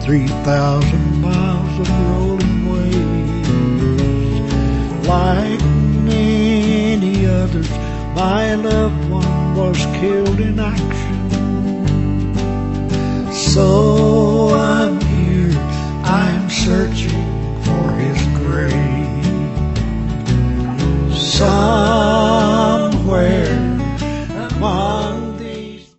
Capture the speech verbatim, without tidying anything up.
three thousand miles of rolling waves. Like many others, my loved one was killed in action. So